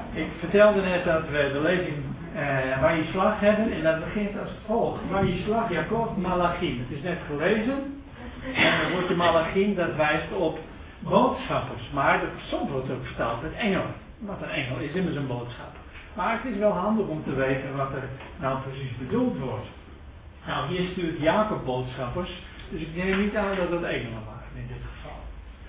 Ik vertelde net dat we de lezing waar je slag hebben en dat begint als volgt. Waar je slag, Jacob, Malachim. Het is net gelezen en dan wordt de Malachim, dat wijst op boodschappers. Maar soms wordt het ook vertaald met engelen. Want een engel is immers een boodschapper. Maar het is wel handig om te weten wat er nou precies bedoeld wordt. Nou, hier stuurt Jacob boodschappers, dus ik neem niet aan dat het engelen waren in dit geval.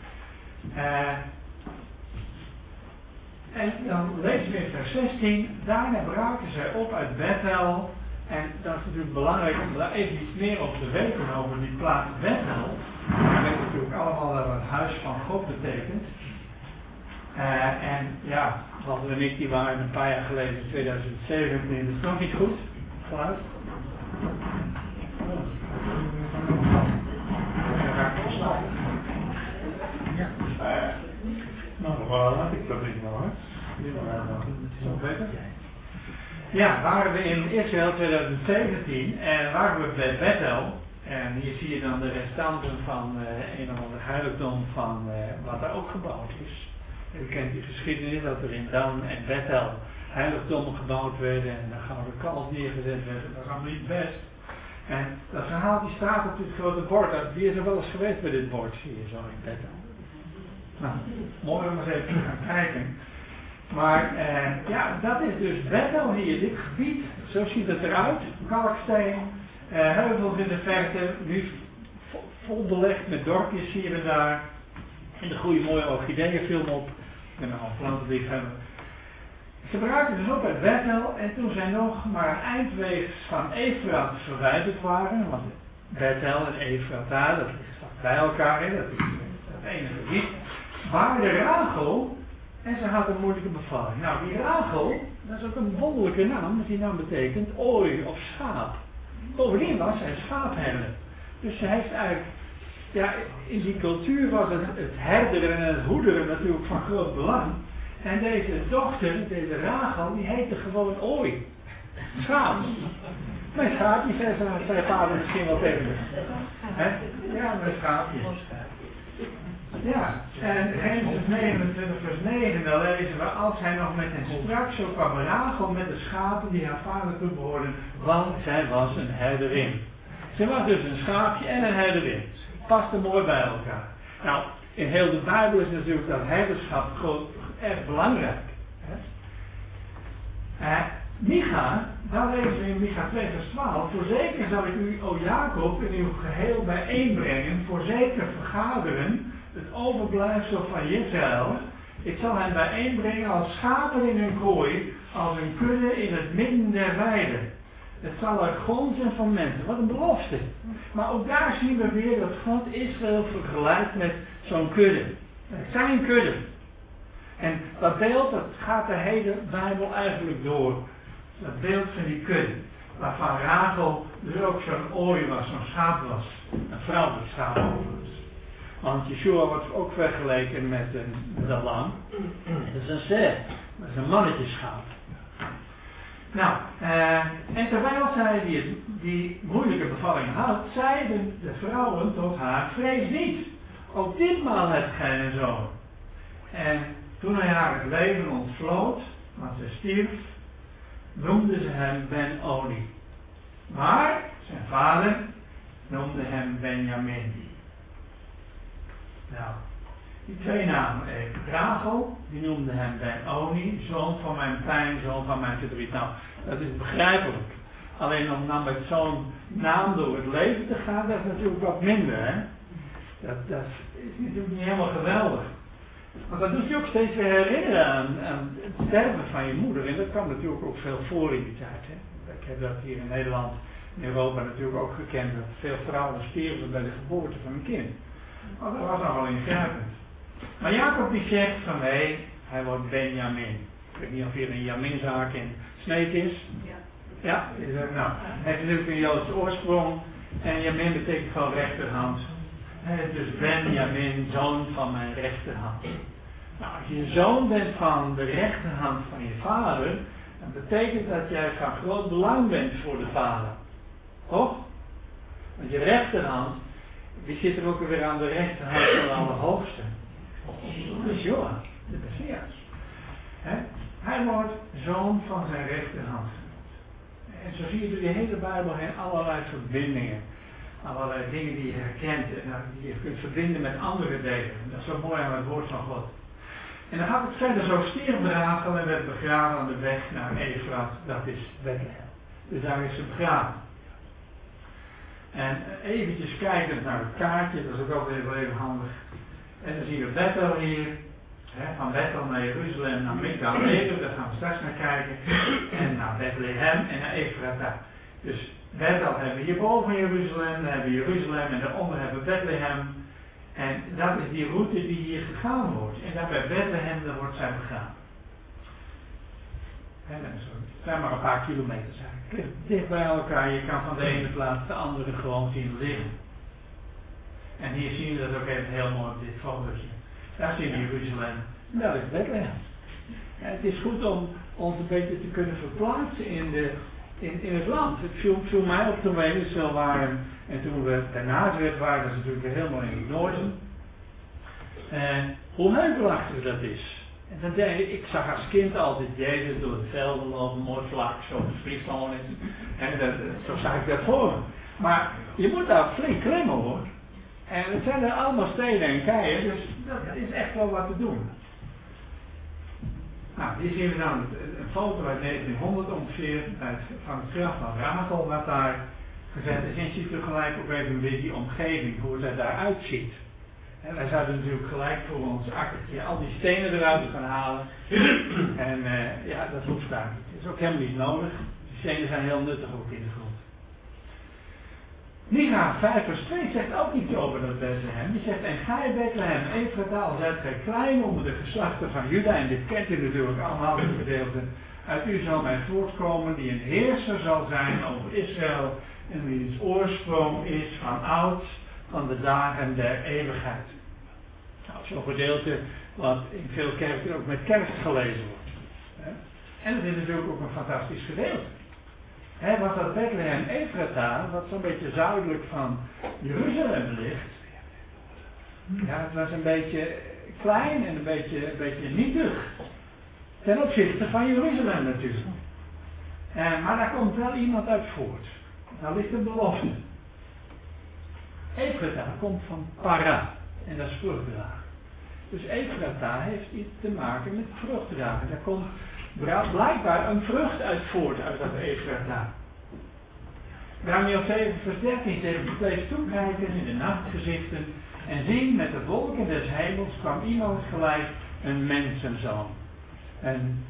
En dan lezen we in vers 16, daarna braken zij op uit Bethel. En dat is natuurlijk belangrijk om daar even iets meer over te weten over die plaats Bethel. We weten natuurlijk allemaal dat het huis van God betekent. En ja, Walter en ik die waren een paar jaar geleden in 2017, dat is nog niet goed. Geluid. Ja. Nou, laat ik dat niet hoor. Zo beter. Ja, waren we in Israël 2017 en waren we bij Bethel. En hier zie je dan de restanten van een of ander heiligdom van wat daar ook gebouwd is. U kent die geschiedenis dat er in Dan en Bethel heiligdommen gebouwd werden en daar gouden kalf neergezet werden. Dat was allemaal niet best. En dat verhaal die staat op dit grote bord. Wie is er wel eens geweest bij dit bord? Zie je zo in Bethel. Nou, mooi om eens even te gaan kijken. Maar ja, dat is dus Bethel hier, dit gebied. Zo ziet het eruit. Kalksteen, heuvels in de verte, nu vol belegd met dorpjes hier en daar. En er groeien mooie orchideeën veel op. Ik ben al plantenliefhebber. Ze braken dus op uit Bethel en toen zij nog maar eindweegs van Efrat verwijderd waren, want Bethel en Efrata, dat ligt bij elkaar, hè, dat is het enige gebied, waarde Rachel en ze had een moeilijke bevalling. Nou, die Rachel, dat is ook een wonderlijke naam, want die naam betekent ooi of schaap. Bovendien was zij schaapherder. Dus ze heeft eigenlijk, ja, in die cultuur was het herderen en het hoederen natuurlijk van groot belang. En deze dochter, deze Rachel, die heette gewoon ooi. Schaap. Mijn schaapje, zei vader misschien wel tegen me. Ja, mijn schaapje. Ja, en Genesis 29 vers 9, dan lezen we, als hij nog met hen sprak, zo kwam Rachel met de schapen die haar vader toebehoorden, want zij was een herderin. Ze was dus een schaapje en een herderin. Paste mooi bij elkaar. Nou, in heel de Bijbel is natuurlijk dat herderschap erg belangrijk. Micha, daar lezen we in Micha 2 vers 12, voorzeker zal ik u, o Jacob, in uw geheel bijeenbrengen, voorzeker vergaderen, het overblijfsel van Israël. Ik zal hen bijeenbrengen als schapen in hun kooi, als een kudde in het midden der weide. Het zal er gonzen van mensen. Wat een belofte. Maar ook daar zien we weer dat God Israël vergelijkt met zo'n kudde. Het zijn kudde. En dat beeld, dat gaat de hele Bijbel eigenlijk door. Dat beeld van die kudde. Waarvan Rachel dus ook zo'n ooi was, zo'n schaap was. Een vrouwelijk schaap overigens. Want Yeshua wordt ook vergeleken met een lam. Dat is een zee. Dat is een mannetjeschaap. Nou, en terwijl zij die moeilijke bevalling had, zeiden de vrouwen tot haar, vrees niet. Ook ditmaal hebt gij een zoon. En toen hij haar het leven ontvloot, want ze stierf, noemde ze hem Ben-Oni. Maar zijn vader noemde hem Benjamin. Nou, die twee namen even. Rachel, die noemde hem Ben-Oni, zoon van mijn pijn, zoon van mijn verdriet. Nou, dat is begrijpelijk. Alleen om dan met zo'n naam door het leven te gaan, dat is natuurlijk wat minder, hè. Dat is natuurlijk niet helemaal geweldig. Want dat doet je ook steeds weer herinneren aan het sterven van je moeder. En dat kwam natuurlijk ook veel voor in die tijd, hè. Ik heb dat hier in Nederland, in Europa natuurlijk ook gekend, dat veel vrouwen stierven bij de geboorte van een kind. Maar dat was nogal ingrijpend. Maar Jacob die zegt van nee, hij wordt Benjamin. Ik weet niet of hier een Jaminzaak in Sneek is. Ja. Ja, nou, hij heeft natuurlijk een Joodse oorsprong. En Jamin betekent gewoon rechterhand. Hij is dus Benjamin, zoon van mijn rechterhand. Nou, als je zoon bent van de rechterhand van je vader, dan betekent dat jij van groot belang bent voor de vader. Toch? Want je rechterhand, die zit er ook weer aan de rechterhand van de Allerhoogste. Yeshua, de Messias. Hij hij wordt zoon van zijn rechterhand genoemd. En zo zie je door die hele Bijbel heen allerlei verbindingen. Allerlei dingen die je herkent en die je kunt verbinden met andere delen. Dat is zo mooi aan het woord van God. En dan gaat het verder zo stierf Rachel en werd begraven aan de weg naar Efrat, dat is Bethlehem. Dus daar is ze begraven. En eventjes kijkend naar het kaartje, dat is ook wel even handig. En dan zien we Bethel hier, van Bethel naar Jeruzalem, naar Migdal Eder, daar gaan we straks naar kijken. En naar Bethlehem en naar Efrata. Dus Bethel hebben we hierboven Jeruzalem, dan hebben we Jeruzalem en daaronder hebben we Bethlehem. En dat is die route die hier gegaan wordt. En daar bij Bethlehem, daar wordt zij begraven. Het zijn maar een paar kilometers eigenlijk. Het ligt dicht bij elkaar, je kan van de ene plaats de andere gewoon zien liggen. En hier zien we dat ook even heel mooi op dit fotootje. Daar zien we Jeruzalem, en dat is Bethlehem. En het is goed om ons een beetje te kunnen verplaatsen in het land. Het viel mij op toen wij in Israël waren en toen we bij Nazareth waren, dat is natuurlijk weer helemaal in het noorden. Hoe heuvelachtig dat is. En dan denk ik zag als kind altijd Jezus door het velden lopen, mooi vlak, zo Friesland. En zo zag ik dat voor me. Maar je moet daar flink klimmen hoor. En het zijn er allemaal steden en keien, dus dat is echt wel wat te doen. Nou, hier zien we dan een foto uit 1900 ongeveer, van het graf van Rachel, wat daar gezet is. En je ziet er gelijk ook even weer die omgeving, hoe het eruit ziet. En wij zouden natuurlijk gelijk voor ons akkertje al die stenen eruit gaan halen. En ja, dat hoeft daar niet. Dat is ook helemaal niet nodig. Die stenen zijn heel nuttig ook in de grond. Micha 5 vers 2 zegt ook iets over dat Bethlehem. Die zegt, en gij Bethlehem, Efrata, al zijt gij klein onder de geslachten van Juda. En dit kent u natuurlijk allemaal, het gedeelte. Uit u zal mij voortkomen die een heerser zal zijn over Israël. En wiens oorsprong is van oud, van de dagen der eeuwigheid. Nou, zo'n gedeelte wat in veel kerken ook met kerst gelezen wordt. En het is natuurlijk ook een fantastisch gedeelte. Was dat Bethlehem Efrata, wat zo'n beetje zuidelijk van Jeruzalem ligt. Ja, het was een beetje klein en een beetje nietig. Ten opzichte van Jeruzalem natuurlijk. Maar daar komt wel iemand uit voort. Nou ligt een belofte. Efrata komt van para. En dat is vruchtdragen. Dus Efrata heeft iets te maken met vruchtdragen. Daar komt blijkbaar een vrucht uit voort uit dat Efrata. Daniel 7 vers 13 zegt, bleef toekijken in de nachtgezichten en zien met de wolken des hemels kwam iemand gelijk een mensenzoon. En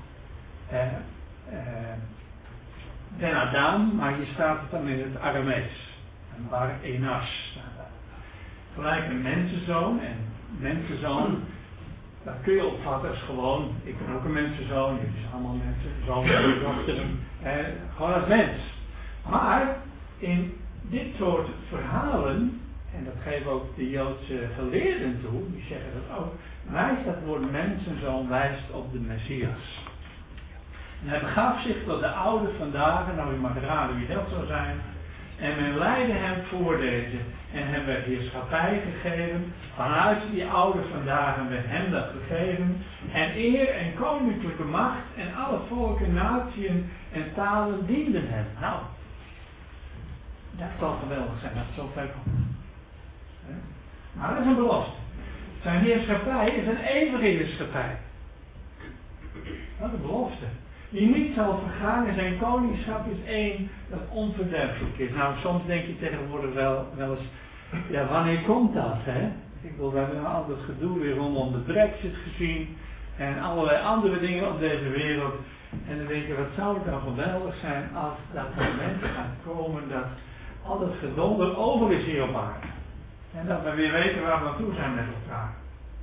Ben Adam, maar hier staat het dan in het Aramees. En Bar Enas staat daar. Gelijk een mensenzoon en mensenzoon, dat kun je opvatten als gewoon, ik ben ook een mensenzoon, jullie zijn allemaal mensen, zoon, dochteren, gewoon als mens. Maar in dit soort verhalen, en dat geven ook de Joodse geleerden toe, die zeggen dat ook, wijst dat woord mensenzoon wijst op de Messias. En hij begaf zich tot de oude vandaag, nou u mag raden wie dat zou zijn, en men leidde hem voor deze, en hem werd heerschappij gegeven, vanuit die oude vandaag werd hem dat gegeven, en eer en koninklijke macht, en alle volken, natieën en talen dienden hem. Nou, dat zal geweldig zijn, dat zo ver komt. Maar dat is een belofte. Zijn heerschappij is een eeuwige heerschappij. Dat is een belofte. Die niet zal vergaan en zijn koningschap is één dat onverderfelijk is. Nou, soms denk je tegenwoordig wel eens, ja, wanneer komt dat, hè? Ik bedoel, we hebben nou altijd gedoe weer rondom de Brexit gezien en allerlei andere dingen op deze wereld. En dan denk je, wat zou het nou geweldig zijn als dat moment gaat komen dat al dat gedonder over is hier op aarde. En dat we weer weten waar we naartoe zijn met elkaar.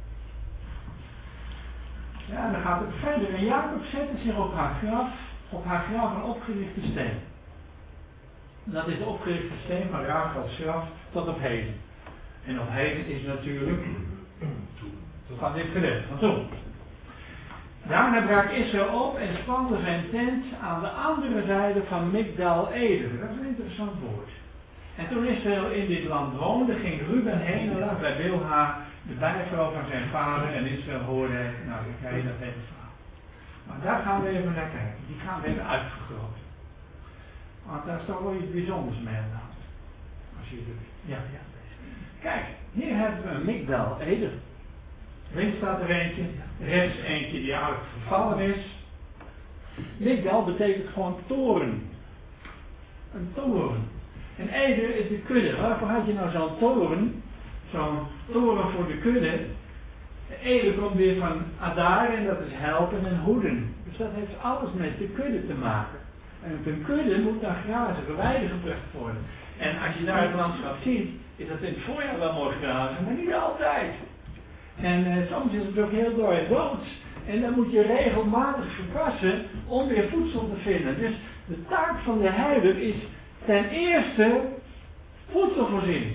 Ja, dan gaat het verder. En Jacob zette zich op haar graf een opgerichte steen. Dat is de opgerichte steen van Rachel's graf tot op heden. En op heden is natuurlijk van dit gedeelte, van toen. Daarna brak Israël op en spande zijn tent aan de andere zijde van Migdal Eder. Dat is een interessant woord. En toen Israël in dit land woonde, ging Ruben heen en lag bij Bilha, de bijvrouw van zijn vader, en Israël hoorde, nou ik ga je dat even verhaal. Maar daar gaan we even naar kijken. Die gaan we even uitvergroten. Want daar is toch wel iets bijzonders mee aan de hand. Als je het, ja. Kijk, hier hebben we een migdal eder. Links staat er eentje, rechts eentje die oud vervallen is. Migdal betekent gewoon toren. Een toren. En eder is de kudde. Waarvoor had je nou zo'n toren? Zo'n toren voor de kudde. Eder komt weer van Adar en dat is helpen en hoeden. Dus dat heeft alles met de kudde te maken. En op een kudde moet naar grazige weiden gebracht worden. En als je daar het landschap ziet, is dat in het voorjaar wel mooi grazen, maar niet altijd. En soms is het ook heel doods. En dan moet je regelmatig verkassen om weer voedsel te vinden. Dus de taak van de herder is ten eerste voedselvoorziening.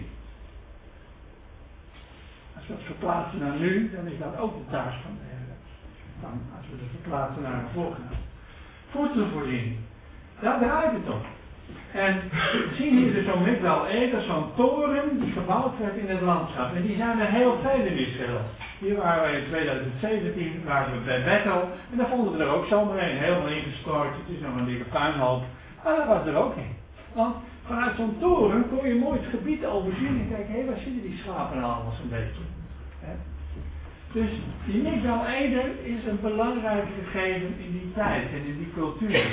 Als we het verplaatsen naar nu, dan is dat ook de taak van de herder. Dan, als we het verplaatsen naar een volgende. Voedselvoorziening. Daar draait het om. En we zien hier dus zo'n migdal eder, zo'n toren die gebouwd werd in het landschap. En die zijn er heel veel in Israël. Hier waren we in 2017, waren we bij Bethel. En daar vonden we er ook zomaar een, helemaal ingestort. Het is nog een dikke puinhoop. Maar dat was er ook in. Want vanuit zo'n toren kon je mooi het gebied overzien en kijken, hé, waar zitten die schapen allemaal zo'n beetje. He? Dus die migdal eder is een belangrijk gegeven in die tijd en in die cultuur.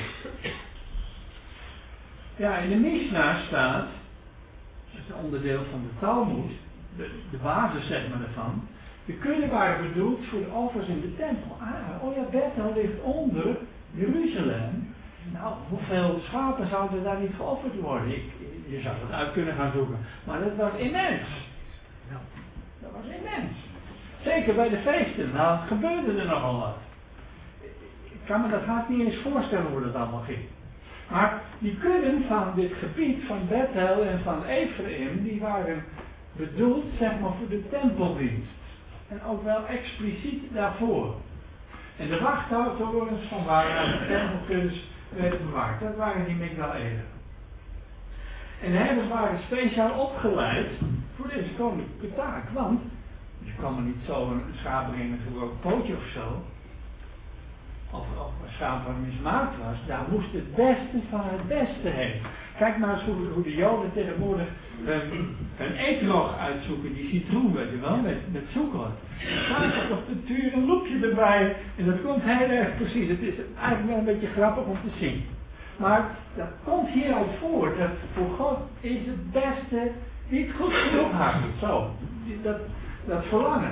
Ja, in de Mishnah staat, dat is een onderdeel van de Talmud, de basis zeg maar ervan. De kudden waren bedoeld voor de offers in de tempel. Oh ja, Bethel ligt onder Jeruzalem. Nou, hoeveel schapen zouden daar niet geofferd worden? Je zou dat uit kunnen gaan zoeken. Maar dat was immens. Dat was immens. Zeker bij de feesten. Nou, gebeurde er nogal wat. Ik kan me dat haast niet eens voorstellen hoe dat allemaal ging. Maar die kudden van dit gebied van Bethel en van Ephraim, die waren bedoeld, zeg maar, voor de tempeldienst. En ook wel expliciet daarvoor. En de wachttorens van waaruit de tempelkuddes werden bewaard, dat waren die migdal eder. En de herders waren speciaal opgeleid voor deze koninklijke taak, want je kwam er niet zo een schaap brengen met een gebroken pootje of zo. Of een schaap wat mismaakt was, daar moest het beste van het beste heen. Kijk maar eens hoe de Joden tegenwoordig een eetlog uitzoeken, die citroen, weet je wel, met zoekhout. Dan staat op de tuur een loepje erbij en dat komt heel erg precies. Het is eigenlijk wel een beetje grappig om te zien. Maar dat komt hieruit voort, dat voor God is het beste niet goed genoeg houden. Zo, dat verlangen.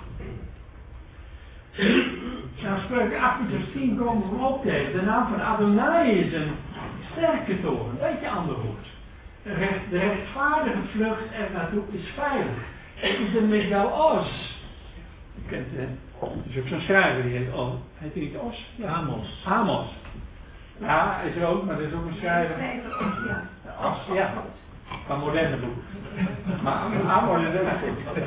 Nou, Spreuken 18 vers 10 komen we op tegen. De naam van Adonai is een sterke toren, een beetje ander woord. De rechtvaardige vlucht er naartoe is veilig. Het is een migdal Os. Je kent het, er is ook zo'n schrijver die heet Os. Heet hij niet Os? Ja. Amos. Ja, is er ook, maar er is ook een schrijver. Os, ja. Van moderne boek. Maar Amos is ook goed.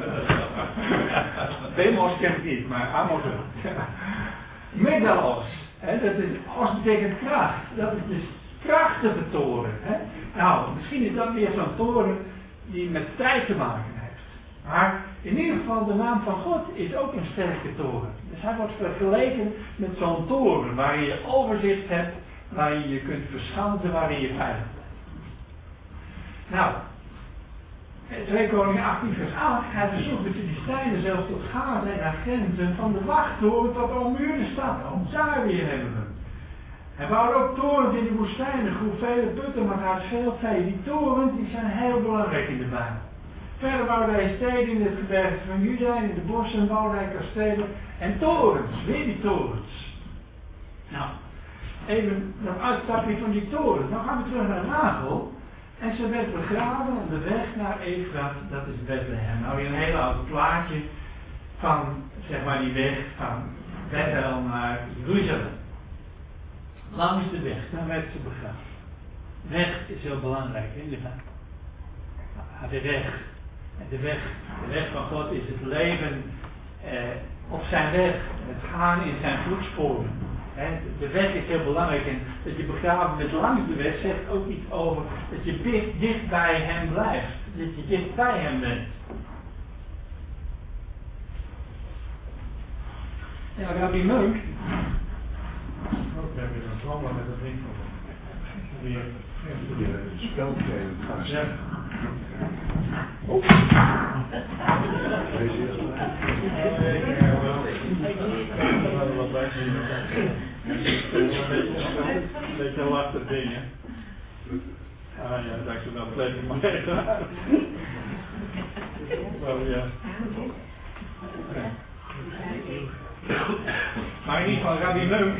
Demos ken ik niet, maar Amos ook. Migdal-Os. Dat is, Os betekent kracht. Dat is dus krachtige toren. Hè? Nou, misschien is dat meer zo'n toren die met tijd te maken heeft. Maar in ieder geval de naam van God is ook een sterke toren. Dus hij wordt vergeleken met zo'n toren waarin je overzicht hebt, waarin je kunt verschansen, waarin je veilig bent. Nou, 2 Koningen 18 vers 8, hij verzoekt de Filistijnen zelfs tot Gaza en naar grenzen van de wachttoren tot de ommuurde stad. Ook daar weer hebben we hem. Hij bouwde ook torens in de woestijn, er groef vele putten, maar had veel vee. Die torens die zijn heel belangrijk in de Bijbel. Verder bouwde hij steden in het gebergte van Juda en in de bossen bouwde hij kastelen en torens, weer die torens. Nou, even een uitstapje van die torens. Dan gaan we terug naar Rachel. En ze werd begraven op de weg naar Efrat, dat is Bethlehem. Nou, weer een hele oud plaatje van, zeg maar, die weg van Bethel naar Jeruzalem. Langs de weg, daar werd ze begraven. Weg is heel belangrijk in de Bijbel. De weg. En de weg van God is het leven op zijn weg. Het gaan in zijn voetsporen. De weg is heel belangrijk en dat je begraven bent langs de weg zegt ook iets over dat je dicht bij hem blijft. Dat je dicht bij hem bent. Ja, Rabbi Munk, wandelen met een vriend van me. Weer spelgeven gaan. Ja. Oh. Een beetje lastig dingen. Ah ja, dankjewel. Plezier maar. Oh ja. Maar in ieder geval, Rabbi Munk,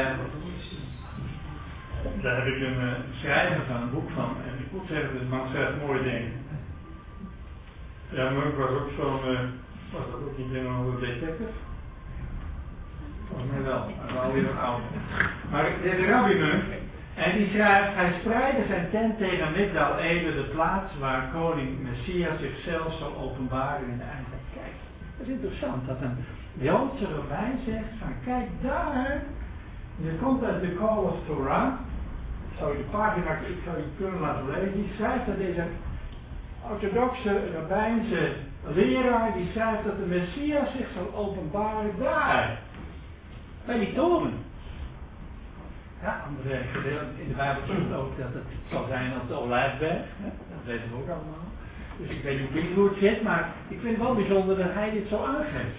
daar heb ik een schrijver van, een boek van. En ik moet zeggen, de man schrijft mooie dingen. Ja, Munk was ook zo'n, was dat ook niet een detective? Volgens mij wel, hij was alweer oud. Maar de Rabbi Munk, en die schrijft, hij spreidde zijn tent tegen Migdal Eder, de plaats waar koning Messias zichzelf zal openbaren in de eindtijd. Kijk, dat is interessant dat een Joodse rabbijn zegt van kijk daar, je komt uit de Call of Torah, zou je de pagina, ik zou je kunnen laten lezen, die schrijft dat deze orthodoxe rabbijnse leraar, die schrijft dat de Messias zich zal openbaren daar, bij die toren. Ja, andere gedeelten in de Bijbel stond ook dat het zal zijn op de Olijfberg, dat weten we ook allemaal. Dus ik weet niet hoe het zit, maar ik vind het wel bijzonder dat hij dit zo aangeeft.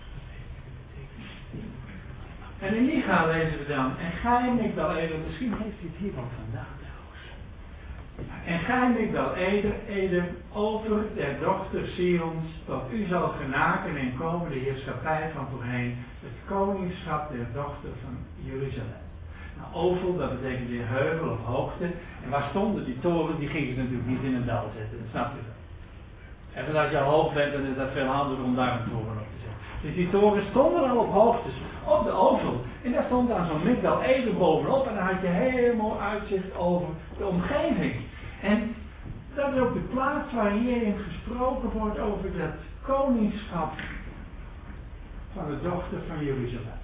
En in Micha lezen we dan, en gij Migdal Eder, misschien heeft hij het hier wel vandaan trouwens. En gij Migdal Eder, over der dochter Sions, tot u zal genaken en komen de heerschappij van voorheen, het koningschap der dochter van Jeruzalem. Nou, Ovel, dat betekent weer heuvel of hoogte. En waar stonden die toren, die gingen ze natuurlijk niet in een dal zetten, dat snap je wel. En als je al hoog bent, dan is dat veel handiger om daar een toren op te zetten. Dus die toren stonden al op hoogtes, op de Ovel. En daar stond dan zo'n Migdal Eder bovenop en dan had je helemaal uitzicht over de omgeving. En dat is ook de plaats waar hierin gesproken wordt over dat koningschap van de dochter van Jeruzalem.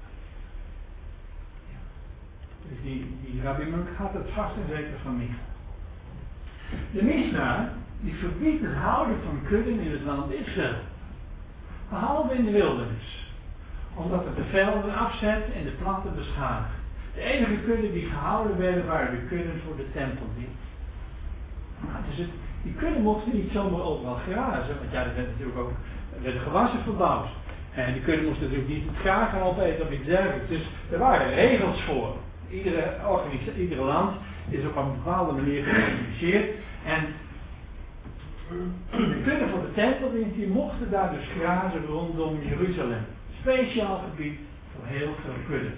Dus die Rabbi Munk had het vast en zeker van Micha. De Mishnah, die verbiedt het houden van kudden in het land Israël. Behalve in de wildernis. Omdat het de velden afzet en de planten beschadigt. De enige kudden die gehouden werden waren de kudden voor de tempeldienst. Dus die kudden mochten niet zomaar overal grazen. Want ja, er werd natuurlijk ook werden gewassen verbouwd. En die kudden moesten natuurlijk niet het graag gaan opeten of iets dergelijks. Dus er waren regels voor. Iedere land is op een bepaalde manier georganiseerd. En de kudden voor de tempeldienst, die mochten daar dus grazen rondom Jeruzalem. Speciaal gebied voor heel veel kudden.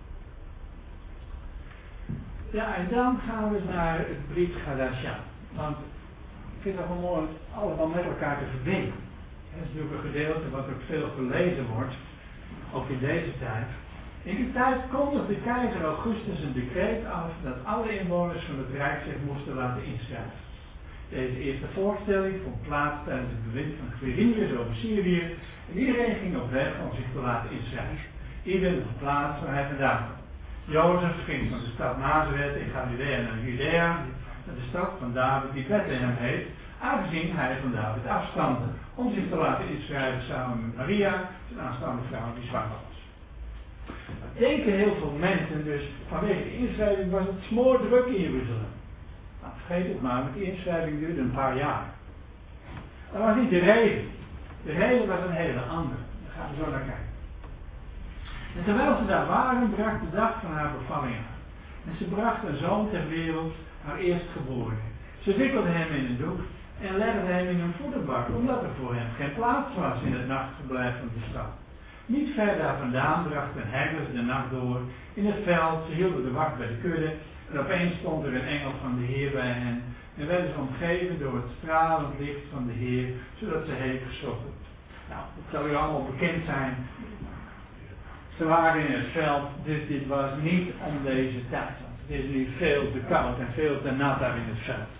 Ja, en dan gaan we naar het Brit Hadashah. Want ik vind het wel mooi om het allemaal met elkaar te verbinden. Dat is natuurlijk een gedeelte wat ook veel gelezen wordt, ook in deze tijd. In die tijd kondigde keizer Augustus een decreet af dat alle inwoners van het Rijk zich moesten laten inschrijven. Deze eerste voorstelling vond plaats tijdens het bewind van Quirinius over Syrië en iedereen ging op weg om zich te laten inschrijven. Ieder op de plaats waar hij vandaan kwam. Jozef ging van de stad Nazareth in Galilea naar Judea, naar de stad van David die Bethlehem heet, aangezien hij van David afstamde, om zich te laten inschrijven samen met Maria, zijn aanstaande vrouw die zwanger was. Dat denken heel veel mensen, dus vanwege de inschrijving was het smoordruk in Jeruzalem. Nou, vergeet het maar, want die inschrijving duurde een paar jaar. Dat was niet de reden. De reden was een hele andere. Daar gaan we zo naar kijken. En terwijl ze daar waren, brak de dag van haar bevalling aan. En ze bracht een zoon ter wereld, haar eerstgeborene. Ze wikkelde hem in een doek en legde hem in een voederbak, omdat er voor hem geen plaats was in het nachtverblijf van de stad. Niet ver daar vandaan brachten herders de nacht door in het veld, ze hielden de wacht bij de kudde en opeens stond er een engel van de Heer bij hen en werden ze omgeven door het stralend licht van de Heer, zodat ze hevig schrokken. Nou, het zal u allemaal bekend zijn. Ze waren in het veld, dus dit was niet om deze tijd. Want het is nu veel te koud en veel te nat daar in het veld.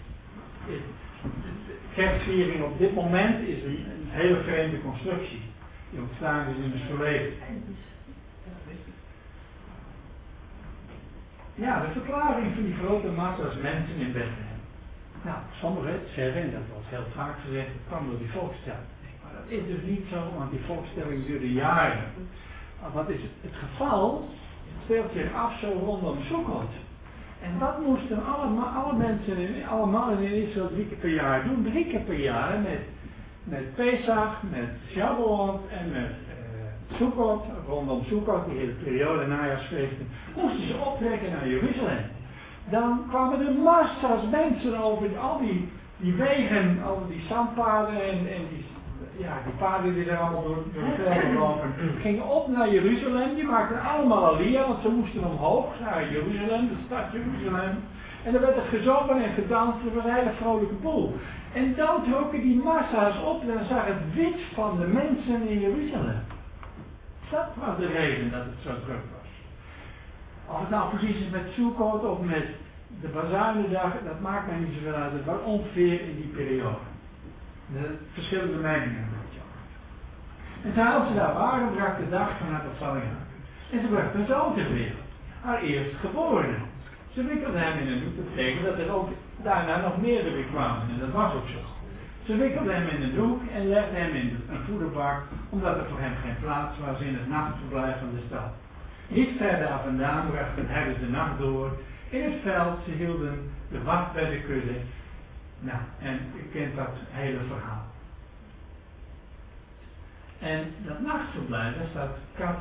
Kerstviering op dit moment is een hele vreemde constructie. Die ontstaan is in het verleden. Ja, de verklaring van die grote massa's mensen in Bethlehem. Nou, sommigen zeggen, en dat wordt heel vaak gezegd, dat kwam door die volkstelling. Maar dat is dus niet zo, want die volkstelling duurde jaren. Maar wat is het geval? speelt zich af zo rondom Sukkot. En dat moesten alle mensen, alle mannen in Israël 3 keer per jaar doen. 3 keer per jaar met Pesach, met Shavuot en met Sukkot, rondom Sukkot, die hele periode, najaarsfeesten, moesten ze optrekken naar Jeruzalem. Dan kwamen er massa's mensen over al die wegen, al die zandpaden en die paden die er allemaal door de velden lopen, gingen op naar Jeruzalem. Die maakten allemaal aliyah, want ze moesten omhoog naar Jeruzalem, de stad Jeruzalem. En er werd er gezongen en gedanst, er was een hele vrolijke boel. En dan trokken die massa's op en dan zag het wit van de mensen in Jeruzalem. Dat was de reden dat het zo druk was. Of het nou precies is met Sukkot of met de Bazuinendag, dat maakt mij niet zoveel uit. Het was ongeveer in die periode. De verschillende meningen. En terwijl ze daar waren, brak de dag van haar bevalling aan. En ze bracht een zoon ter wereld. Haar eerstgeborene. Ze wikkelde hem in een doek. Dat betekent dat er ook daarna nog meerdere kwamen. En dat was ook zo. Ze wikkelde hem in een doek en legde hem in een voederbak, omdat er voor hem geen plaats was in het nachtverblijf van de stad. Niet ver daar vandaan brachten herders de nacht door. In het veld, ze hielden de wacht bij de kudde. Nou, en u kent dat hele verhaal. En dat nachtverblijf, daar staat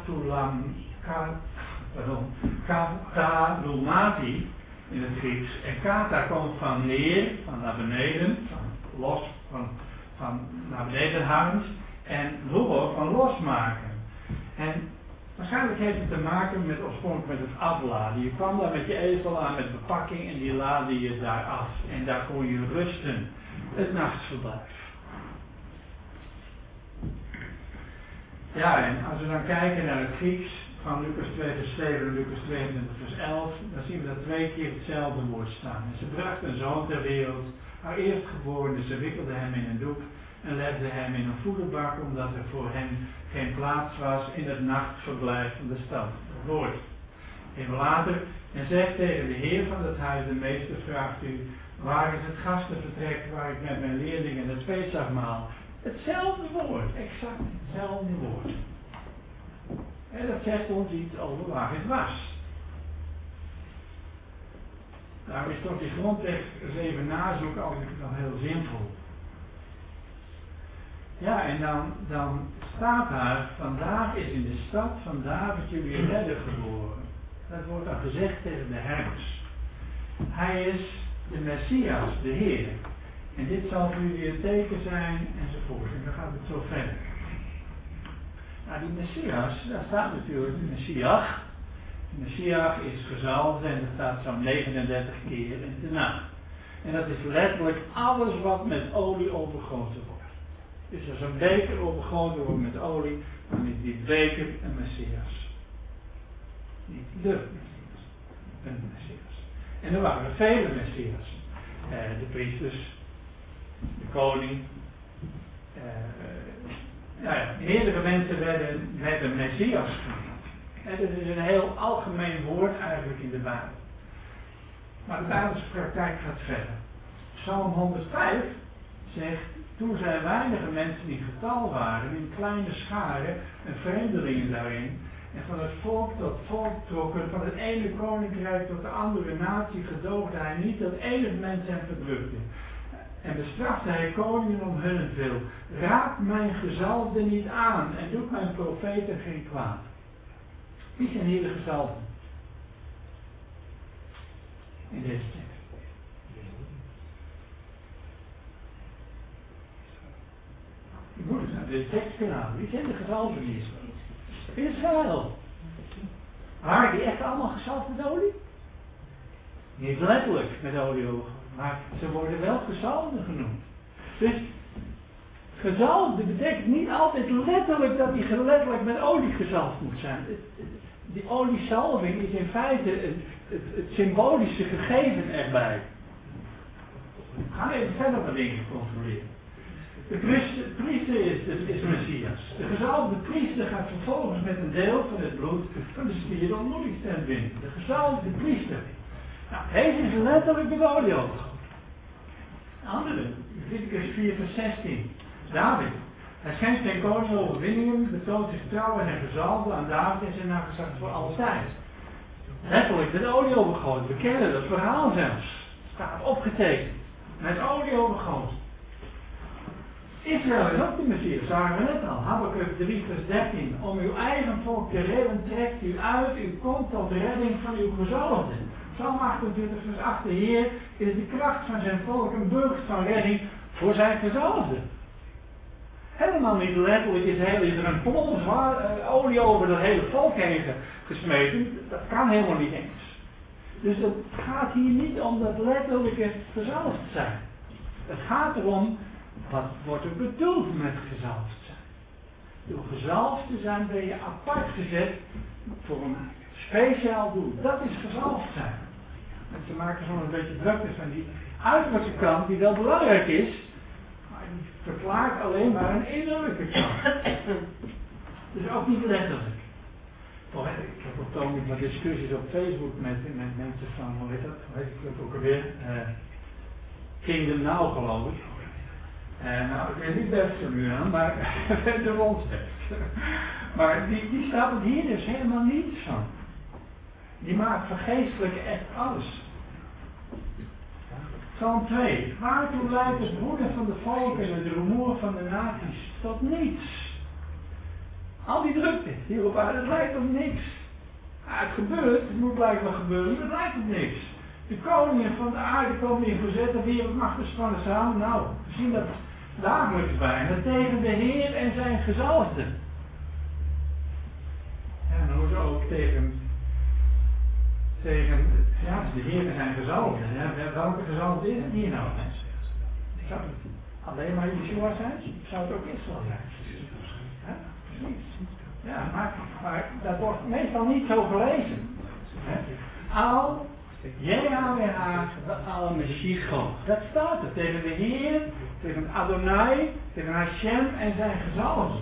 Kalumati in het Grieks. En kata komt van neer, van naar beneden, van los, van naar beneden hangend. En lubo van losmaken. En waarschijnlijk heeft het te maken met oorspronkelijk met het afladen. Je kwam daar met je ezel aan met bepakking en die laadde je daar af. En daar kon je rusten. Het nachtverblijf. Ja, en als we dan kijken naar het Grieks van Lucas 2 vers 7 en Lucas 22 vers 11, dan zien we dat 2 keer hetzelfde woord staan. En ze bracht een zoon ter wereld, haar eerstgeborene, ze wikkelde hem in een doek en legde hem in een voederbak, omdat er voor hem geen plaats was in het nachtverblijf van de stad. Het woord. Even later, en zegt tegen de heer van het huis, de meester vraagt u, waar is het gastenvertrek waar ik met mijn leerlingen het Pesachmaal? Hetzelfde woord, exact hetzelfde woord. En dat zegt ons iets over waar het was. Daarom is toch die grondtekst eens even nazoeken altijd nog heel zinvol. Ja, en dan staat daar, vandaag is in de stad van David jullie redder geboren. Dat wordt dan gezegd tegen de herders. Hij is de Messias, de Heer. En dit zal voor jullie een teken zijn, enzovoort. En dan gaat het zo verder. Nou, die Messias, daar staat natuurlijk de Messias. De Messias is gezalfd en dat staat zo'n 39 keer in de naam. En dat is letterlijk alles wat met olie overgoten wordt. Dus als een beker overgoten wordt met olie, dan is die beker een Messias. Niet de Messias, een Messias. En er waren vele Messias. De priesters, de koning. Meerdere mensen werden Messias genoemd. En dat is een heel algemeen woord eigenlijk in de Bijbel. Maar de Bijbelse praktijk gaat verder. Psalm 105 zegt, toen zij weinige mensen in getal waren, in kleine scharen en vreemdelingen daarin, en van het volk tot volk trokken, van het ene koninkrijk tot de andere natie, gedoogde hij niet dat enig mens hem verdrukte. En bestrafte hij koningen om hunnentwil. Raak mijn gezalfde niet aan en doet mijn profeten geen kwaad. Wie zijn hier de gezalfden? In deze tekst. Je moet eens naar deze tekst kunnen halen. Wie zijn de gezalfden hier? Israël. Waren die echt allemaal gezalfd met olie? Niet letterlijk met olie over. Maar ze worden wel gezalfden genoemd. Dus gezalfde betekent niet altijd letterlijk dat die letterlijk met olie gezalfd moet zijn. Die oliezalving is in feite het symbolische gegeven erbij. We gaan even verder wat dingen controleren. De priester is Messias. De gezalfde priester gaat vervolgens met een deel van het bloed van de stier de ontmoetingstent binnen. De gezalfde priester. Nou, deze is letterlijk met olie overgoten. Andere, Leviticus 4 vers 16. David. Hij schenkt zijn koning overwinningen, betoont zich trouw en gezalfde aan David en zijn nageslacht voor altijd. letterlijk met olie overgoten. We kennen dat verhaal zelfs. Staat opgetekend. Met olie overgoten. Israël is ook de Messias, zagen we net al. Habakuk 3 vers 13. Om uw eigen volk te redden trekt u uit. U komt tot de redding van uw gezalfde. Psalm 28 vers 8. De Heer is de kracht van zijn volk. Een burcht van redding voor zijn gezalfde. Helemaal niet letterlijk is er een plom olie over dat hele volk heen gesmeten. Dat kan helemaal niet eens. Dus het gaat hier niet om dat letterlijke gezalfd zijn. Het gaat erom, wat wordt er bedoeld met gezalfd zijn? Door gezalfd te zijn ben je apart gezet voor een speciaal doel. Dat is gezalfd zijn. En ze maken zo'n een beetje druk van die uiterlijke kant die wel belangrijk is. Die verklaart alleen maar een innerlijke kant. Dus ook niet letterlijk. Ik heb op toon wat discussies op Facebook met mensen van, hoe heet het ook alweer? Kingdom Now geloof ik. Nou, ik weet niet best van u aan, maar de rondstest. Maar die staat het hier dus helemaal niets van. Die maakt vergeestelijk echt alles. Psalm 2. Waartoe leidt het broeden van de volken en het rumoer van de naties? Tot niets. Al die drukte hier op aarde, het lijkt op niks. Het gebeurt, het moet blijkbaar gebeuren, maar het lijkt op niks. De koningen van de aarde komen in verzet, de wereldmachten spannen samen. Nou, we zien dat dagelijks bijna tegen de Heer en zijn gezalfde. En dan hoort ook tegen de Heer en zijn gezalfde. Welke gezalfde is het hier nou? Zou het alleen maar Yeshua zijn? Zou het ook Israël zijn? Ja, precies. Ja, maar dat wordt meestal niet zo gelezen. Al JHWH, al Meshiach. Dat staat er tegen de Heer, tegen Adonai, tegen Hashem en zijn gezalfde.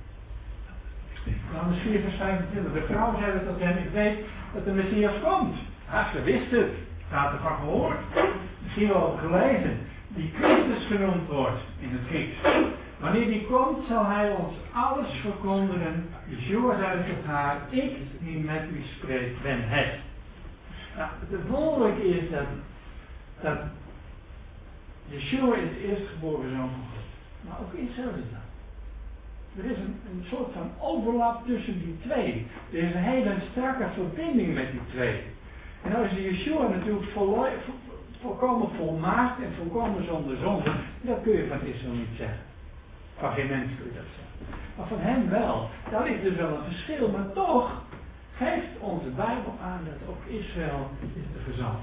Dan is 4 vers 25. De vrouw zei tot hem, ik weet dat de Messias komt. Ja, ze wist het. Ze had ervan gehoord. Misschien wel gelezen. Die Christus genoemd wordt in het Grieks. Wanneer die komt, zal hij ons alles verkondigen. Yeshua zei tot haar, ik die met u spreek, ben het. Nou, het wonderlijke is dat Yeshua is de eerstgeboren zoon van God. Maar ook Israël is dat. Er is een soort van overlap tussen die twee. Er is een hele strakke verbinding met die twee. En nou is de Yeshua natuurlijk volkomen volmaakt en volkomen zonder zonde. Dat kun je van Israël niet zeggen. Van geen mens kun je dat zeggen. Maar van hem wel. Daar ligt dus wel een verschil. Maar toch geeft onze Bijbel aan dat ook Israël is de gezalfde.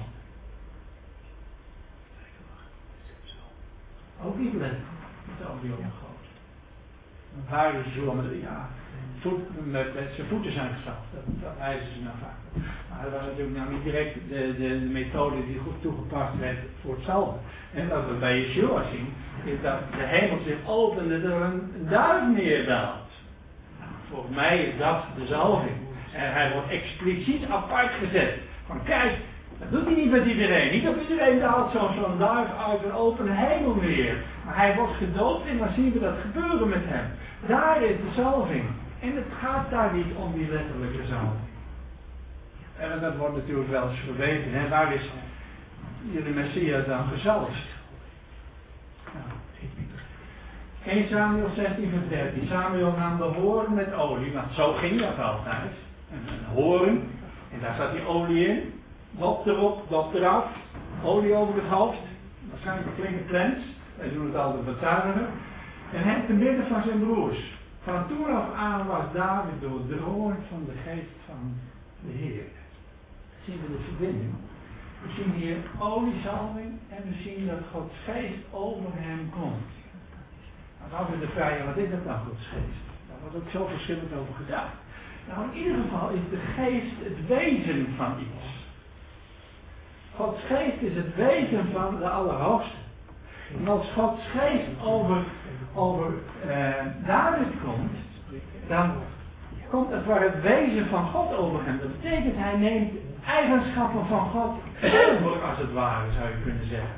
Ook niet letterlijk. Met olie overgoten. Waar is Yeshua met zijn voeten zijn gezalfd. Dat wijzen ze nou vaak. Maar dat was natuurlijk nou niet direct de methode die goed toegepast werd voor het zalven. En wat we bij Yeshua zien, is dat de hemel zich opent en er een duif neerdaalt. Volgens mij is dat de zalving. En hij wordt expliciet apart gezet. Van kijk, dat doet hij niet met iedereen. Niet op iedereen daalt zo'n duif uit een open hemel neer. Maar hij wordt gedoopt en dan zien we dat gebeuren met hem. Daar is de zalving. En het gaat daar niet om die letterlijke zalving. En dat wordt natuurlijk wel eens verweten. Hè? Waar is de Messias dan gezalfd? Nou, 1 Samuel 16 vers 13. Samuel nam de hoorn met olie, want zo ging dat altijd. Een hoorn, en daar zat die olie in. Dop erop, dop eraf. Olie over het hoofd. Waarschijnlijk een flinke plens. Wij doen het altijd wat zuiniger. En hem te midden van zijn broers. Van toen af aan was David doordrongen van de geest van de Heer. Zien we de verbinding. We zien hier oliezalving en we zien dat Gods geest over hem komt. Dan zou je de vraag, wat is dat nou, Gods geest? Daar wordt ook zo verschillend over gedacht. Nou, in ieder geval is de geest het wezen van iets. Gods geest is het wezen van de Allerhoogste. En als Gods geest over David komt, dan komt het waar het wezen van God over hem. Dat betekent, hij neemt eigenschappen van God over, als het ware, zou je kunnen zeggen.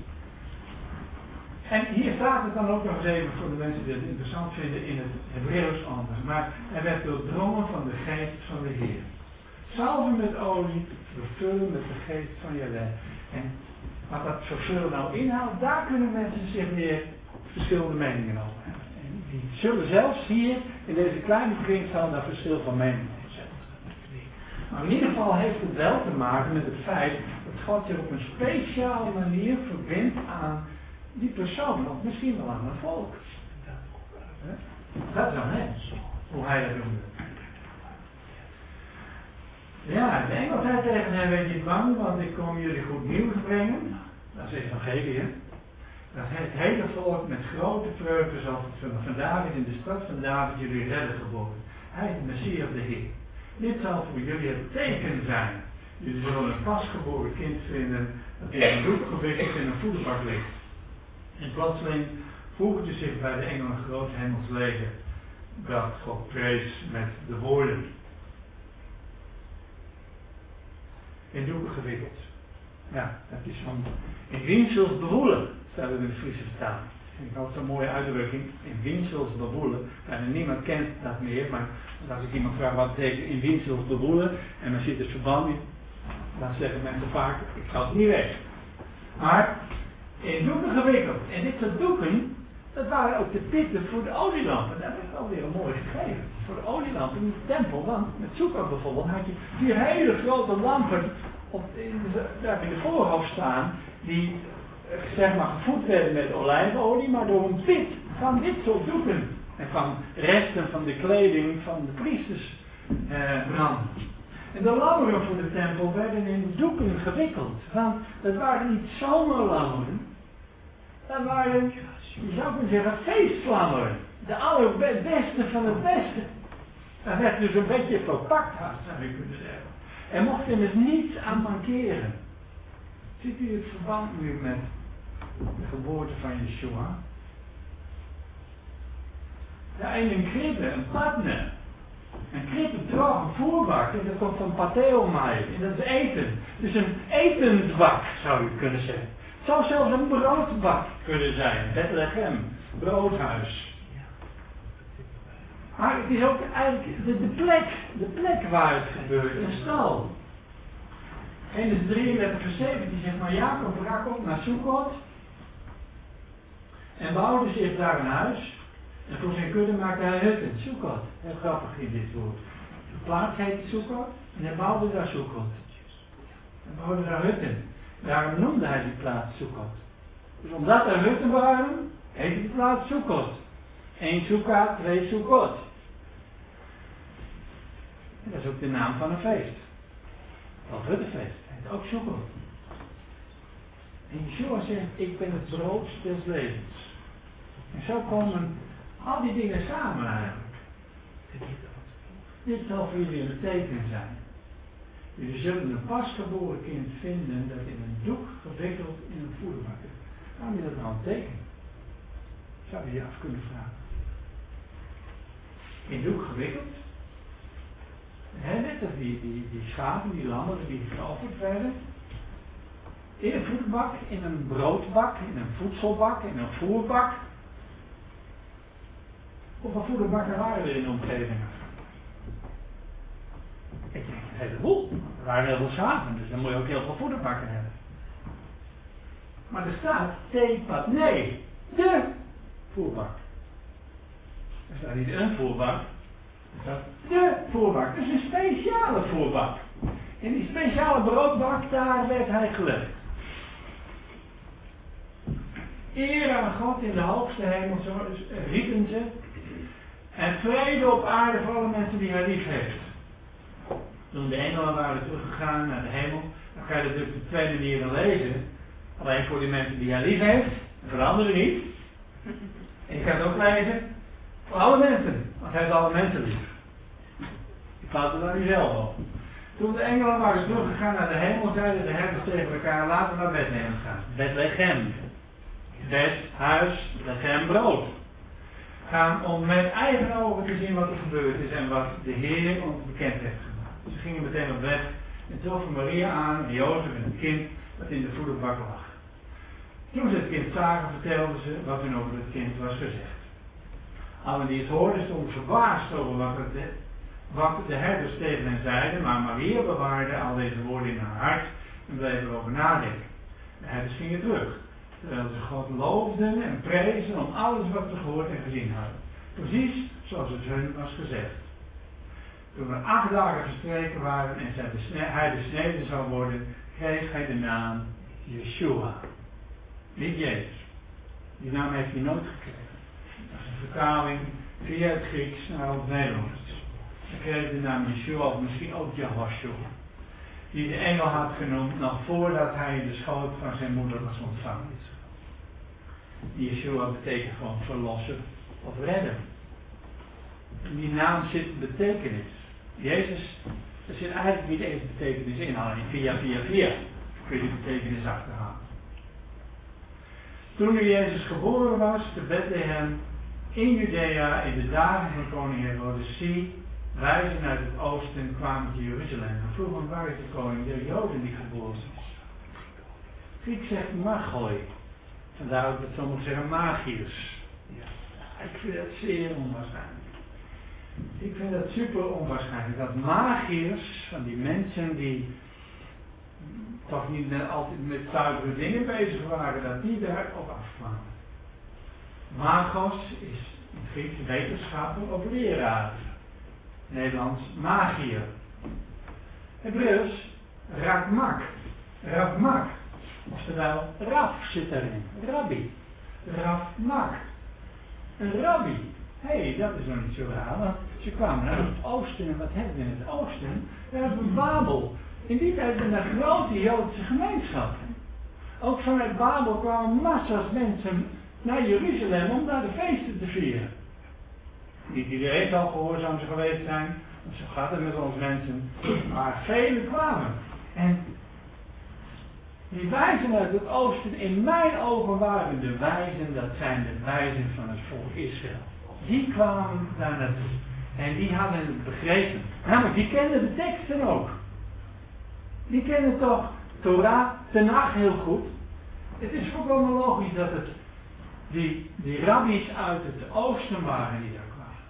En hier staat het dan ook nog eens even voor de mensen die het interessant vinden in het Hebreeuws anders. Maar hij werd doordrongen van de geest van de Heer. Zalven met olie, vervullen met de geest van Jahweh. En wat dat vervullen nou inhoudt, daar kunnen mensen zich weer verschillende meningen over hebben. En die zullen zelfs hier in deze kleine kringzaal daar verschil van mening over zijn. Maar in ieder geval heeft het wel te maken met het feit dat God je op een speciale manier verbindt aan die persoon, of misschien wel aan een volk. Dat is aan hem, hoe hij dat doet. Ja, de engel zei tegen hem, wees niet bang, want ik kom jullie goed nieuws brengen. Dat is evangelie. Dat het hele volk met grote vreugde zal van David in de stad van David jullie redder geboren. Hij is de Messias, de Heer. Dit zal voor jullie het teken zijn. Jullie zullen een pasgeboren kind vinden dat in een doek gewikkeld in een voederbak ligt. En plotseling voegde zich bij de engel een groot hemels leger dat God prees met de woorden. In doeken gewikkeld. Ja, dat is van in winsels bewoelen, staat er in de Friese vertaling. Dat vind ik altijd zo'n mooie uitdrukking. In winsels bewoelen. En niemand kent dat meer, maar als ik iemand vraag wat betekent in winsels bewoelen, en dan ziet het verband niet, dan zeggen mensen vaak, ik ga het niet weg. Maar in doeken gewikkeld. En dit soort doeken, dat waren ook de pitten voor de olielampen. Dat is alweer een mooi gegeven. Voor de olielampen in de tempel, want met Sukkot bijvoorbeeld had je 4 hele grote lampen daar in de voorhoofd staan, die zeg maar gevoed werden met olijfolie, maar door een pit van dit soort doeken en van resten van de kleding van de priesters branden. En de lammeren voor de tempel werden in doeken gewikkeld, want dat waren niet zomerlammeren, dat waren, je zou kunnen zeggen, feestlammeren. De allerbeste van het beste. Dat werd dus een beetje verpakt, zou je kunnen zeggen. Er mocht immers niets aan mankeren. Ziet u het verband nu met de geboorte van Yeshua? Ja, in een kribbe, een partner. Een kribbe droog, een voerbak. En dat komt van pateomai. En dat is eten. Dus een etensbak, zou je kunnen zeggen. Het zou zelfs een broodbak kunnen zijn. Bethlehem, broodhuis. Maar het is ook eigenlijk de plek waar het gebeurt, een stal. Genesis 33 vers 17 zegt maar Jacob brak op naar Sukkot en bouwde zich daar een huis en voor zijn kudde maakte hij hutten, Sukkot. Heel grappig in dit woord. De plaats heette Sukkot en hij bouwde daar Sukkot. Hij bouwde daar hutten. Daarom noemde hij die plaats Sukkot. Dus omdat er hutten waren, heette die plaats Sukkot. 1 Sukkot, 2 Sukkot. En dat is ook de naam van een feest. Of huttenfeest. Het heet ook Sukkot. En Yeshua zegt, ik ben het brood des levens. En zo komen al die dingen samen eigenlijk. Dit zal voor jullie een teken zijn. Jullie zullen een pasgeboren kind vinden dat in een doek gewikkeld in een voederbak is. Waarom is dat nou een teken? Zou je je af kunnen vragen. In doek gewikkeld. Net als die schapen, die lammeren die geofferd werden. In een voederbak, in een broodbak, in een voedselbak, in een voerbak. Hoeveel voederbakken waren er in de omgeving? Ik denk een heleboel. Er waren heel veel schapen, dus dan moet je ook heel veel voederbakken hebben. Maar er staat nee, de voerbak. Er staat niet een voerbak. Er staat de voerbak. Dus een speciale voerbak. In die speciale broodbak, daar werd hij gelegd. Eer aan God in de hoogste hemel, zo riepen ze. En vrede op aarde voor alle mensen die hij lief heeft. Toen de engelen waren teruggegaan naar de hemel, dan ga je dat op 2 manieren lezen. Alleen voor die mensen die hij lief heeft, voor de anderen niet. En je kan het ook lezen voor alle mensen, want hij heeft alle mensen lief. Ik plaats het aan uzelf op. Toen de engelen waren teruggegaan naar de hemel, zeiden de herders tegen elkaar, laten we naar Bethlehem gaan. Bethlehem. Bed, huis, Bethlehem, brood. Gaan om met eigen ogen te zien wat er gebeurd is en wat de Heer ons bekend heeft gemaakt. Ze gingen meteen op weg en troffen Maria aan en Jozef en het kind dat in de voederbak lag. Toen ze het kind zagen, vertelden ze wat hun over het kind was gezegd. Allen die het hoorden stonden verbaasd over wat de herders tegen hen zeiden, maar Maria bewaarde al deze woorden in haar hart en bleef erover nadenken. De herders gingen terug, terwijl ze God loofden en prezen om alles wat ze gehoord en gezien hadden. Precies zoals het hun was gezegd. Toen er 8 dagen verstreken waren en hij besneden zou worden, kreeg hij de naam Yeshua. Niet Jezus. Die naam heeft hij nooit gekregen. Dat is een vertaling via het Grieks naar het Nederlands. Hij kreeg de naam Yeshua of misschien ook Jehoshua. Die de engel had genoemd nog voordat hij in de schoot van zijn moeder was ontvangen. Yeshua betekent gewoon verlosser of redder. In die naam zit betekenis. Jezus, er zit eigenlijk niet eens betekenis in, alleen via kun je de betekenis achterhalen. Toen nu Jezus geboren was te Bethlehem in Judea in de dagen van koning Herodes, zie, wijzen uit het oosten kwamen te Jeruzalem en vroegen waar is de koning der Joden die geboren is. Griek zegt magoi, vandaar ook dat sommigen zeggen magiërs. Ja, ik vind dat zeer onwaarschijnlijk. Ik vind dat super onwaarschijnlijk dat magiërs van die mensen die toch niet altijd met zuivere dingen bezig waren, dat die daarop afkwamen. Magos is in het Grieks wetenschapper of leraar. Nederlands magier. Hebreeuws rakmak. Rabmak. Oftewel raf zit erin. Rabbi. Rafmak. Een rabbi. Hé, dat is nog niet zo raar, want ze kwamen uit het oosten en wat hebben we in het oosten? We hebben Babel. In die tijd hebben we een grote Joodse gemeenschap. Ook vanuit Babel kwamen massa's mensen naar Jeruzalem om daar de feesten te vieren. Niet iedereen zal gehoorzaam geweest zijn, want zo gaat het met ons mensen, maar velen kwamen. En die wijzen uit het oosten, in mijn ogen waren de wijzen, dat zijn de wijzen van het volk Israël. Die kwamen daar naartoe. En die hadden het begrepen. Namelijk, die kenden de teksten ook. Die kennen toch Torah, Tenach heel goed. Het is volkomen logisch dat het die rabbies uit het oosten waren die daar kwamen.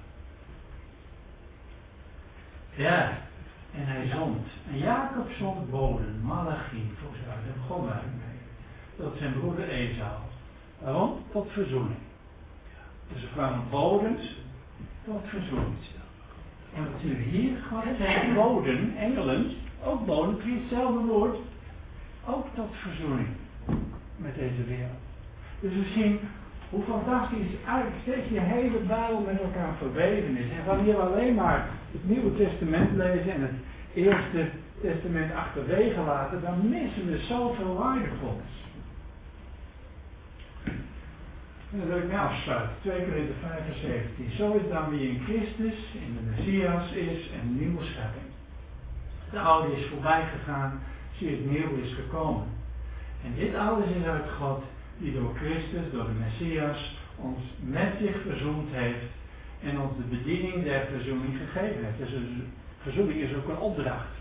Ja, en hij zond. En Jacob zond boden, Malachi, volgens mij, daar begon hij mee. Tot zijn broeder Esau. Waarom? Tot verzoening. Dus er kwamen boden tot verzoening. En wat zien we hier? God zegt boden, engelen, ook boden, precies hetzelfde woord. Ook tot verzoening met deze wereld. Dus we zien hoe fantastisch eigenlijk steeds je hele Bijbel met elkaar verweven is. En wanneer we alleen maar het Nieuwe Testament lezen en het Eerste Testament achterwege laten, dan missen we zoveel waardevols. En dan wil ik nou afsluiten. 2 Korinthe 5 vers 17. Zo is dan wie in Christus, in de Messias is, een nieuwe schepping. De oude is voorbij gegaan, zie het nieuwe is gekomen. En dit alles is uit God, die door Christus, door de Messias, ons met zich verzoend heeft en ons de bediening der verzoening gegeven heeft. Dus verzoening is ook een opdracht.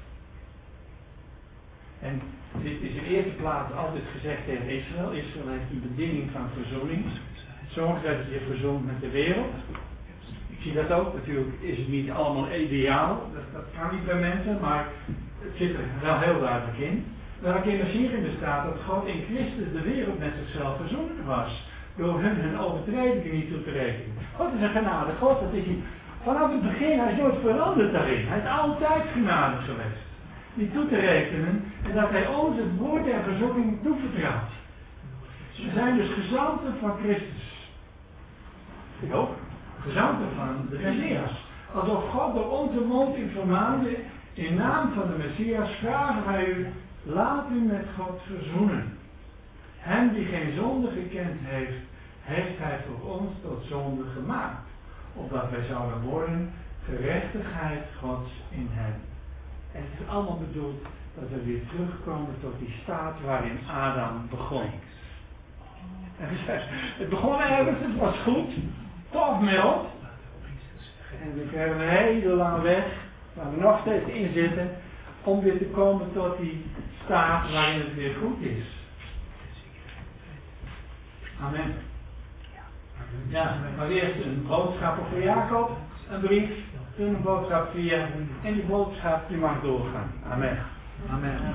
En dit is in de eerste plaats altijd gezegd tegen Israël. Israël heeft een bediening van verzoening. Zorg dat je verzoent met de wereld. Ik zie dat ook. Natuurlijk is het niet allemaal ideaal. Dat kan niet bij mensen, maar het zit er wel heel duidelijk in. Welke hierin bestaat dat God in Christus de wereld met zichzelf verzoend was. Door hun overtredingen niet toe te rekenen. God is een genade God. Dat is hij. Vanaf het begin, hij is nooit veranderd daarin. Hij is altijd genadig geweest. Niet toe te rekenen. En dat hij ons het woord der verzoening toevertrouwt. We zijn dus gezanten van Christus. Ik ook. Gezanten van de Messias. Alsof God door onze mond in vermaande, in naam van de Messias, vragen wij u, laat u met God verzoenen. Hem die geen zonde gekend heeft, heeft hij voor ons tot zonde gemaakt. Opdat wij zouden worden gerechtigheid Gods in hem. En het is allemaal bedoeld dat we weer terugkomen tot die staat waarin Adam begon. Het begon ergens, het was goed, tof mild. En we krijgen een hele lange weg, waar we nog steeds in zitten, om weer te komen tot die staat waarin het weer goed is. Amen. Ja, maar eerst een boodschap voor Jacob, een brief, stuur een boodschap via en die boodschap die mag doorgaan. Amen. Amen.